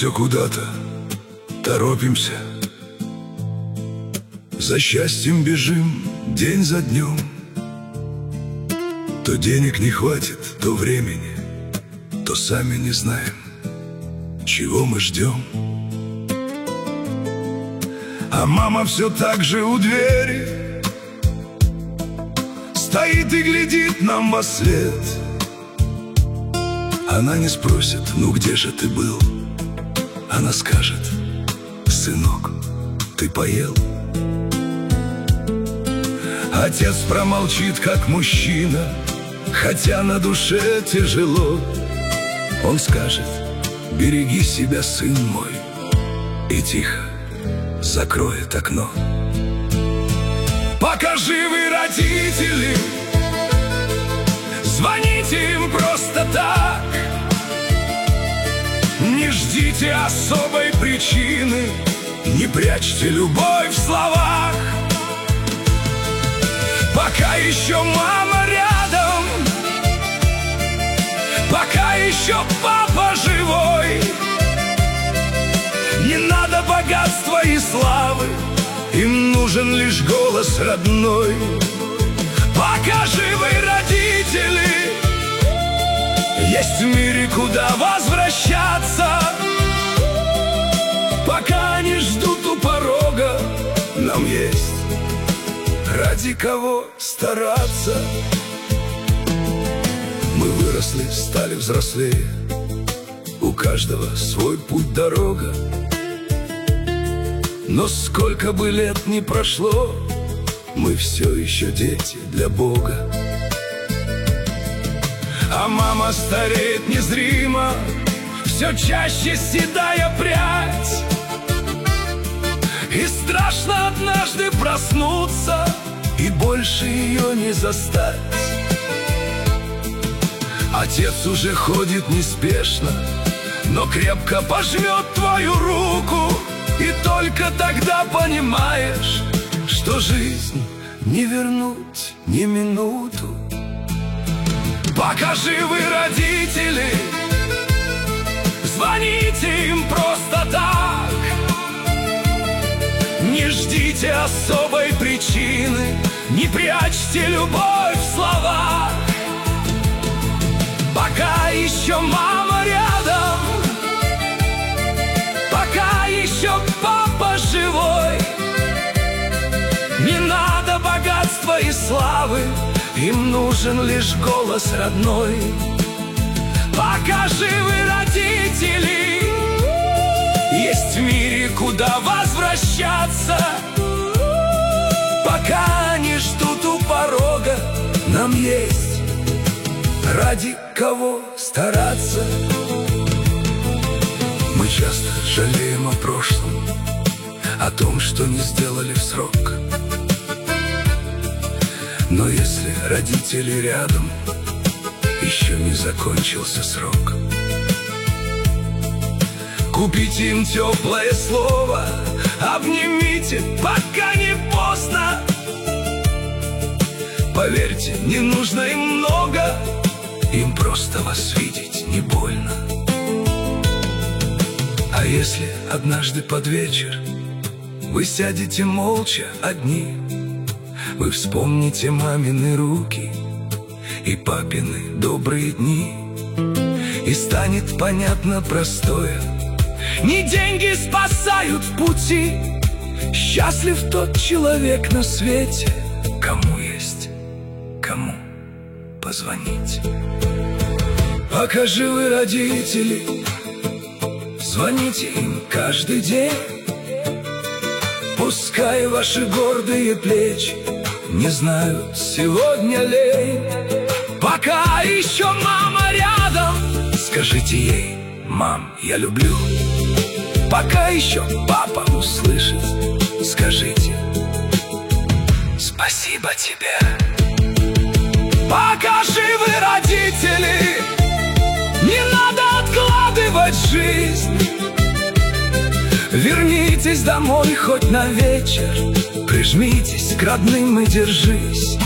все куда-то торопимся, за счастьем бежим день за днем. То денег не хватит, то времени, то сами не знаем, чего мы ждем. А мама все так же у двери стоит и глядит нам во свет. Она не спросит: ну где же ты был? Она скажет: сынок, ты поел? Отец промолчит, как мужчина, хотя на душе тяжело. Он скажет: береги себя, сын мой, и тихо закроет окно. Пока живы родители, звоните им просто так. Не ждите особой причины, не прячьте любовь в словах. Пока еще мама рядом, пока еще папа живой, не надо богатства и славы, им нужен лишь голос родной. Пока живы родители, есть в мире куда возвращаться. Пока они ждут у порога, нам есть ради кого стараться. Мы выросли, стали взрослее, у каждого свой путь, дорога. Но сколько бы лет ни прошло, мы все еще дети для Бога. А мама стареет незримо, все чаще седая прядь. И страшно однажды проснуться и больше ее не застать. Отец уже ходит неспешно, но крепко пожмет твою руку. И только тогда понимаешь, что жизнь не вернуть ни минуту. Пока живы родители, звоните им просто так. Не ждите особой причины, не прячьте любовь в словах. Пока еще мама рядом, пока еще папа живой, не надо богатства и славы, им нужен лишь голос родной. Пока живы родители, есть в мире куда возвращаться. Пока они ждут у порога, нам есть ради кого стараться. Мы часто жалеем о прошлом, о том, что не сделали в срок. Но если родители рядом, еще не закончился срок. Купите им теплое слово, обнимите, пока не поздно. Поверьте, не нужно им много, им просто вас видеть не больно. А если однажды под вечер вы сядете молча одни, вы вспомните мамины руки и папины добрые дни, и станет понятно простое: не деньги спасают в пути, счастлив тот человек на свете, кому есть кому позвонить. Пока живы родители, звоните им каждый день. Пускай ваши гордые плечи не знают сегодня лень. Пока еще мама рядом, скажите ей: мам, я люблю. Пока еще папа услышит, скажите: спасибо тебе. Пока живы родители, не надо откладывать жизнь. Вернитесь домой хоть на вечер, прижмитесь к родным и держись.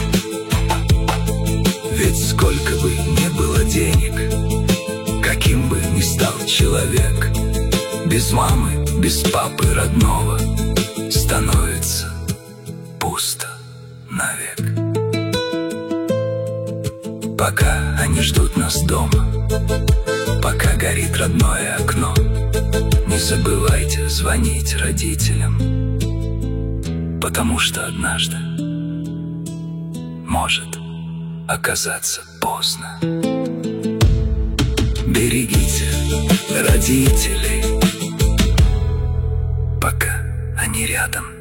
Ведь сколько бы ни было денег, каким бы ни стал человек, Без мамы, без папы родного становится пусто навек. Пока они ждут нас дома, пока горит родное окно, не забывайте звонить родителям, потому что однажды может оказаться поздно. Берегите родителей, пока они рядом.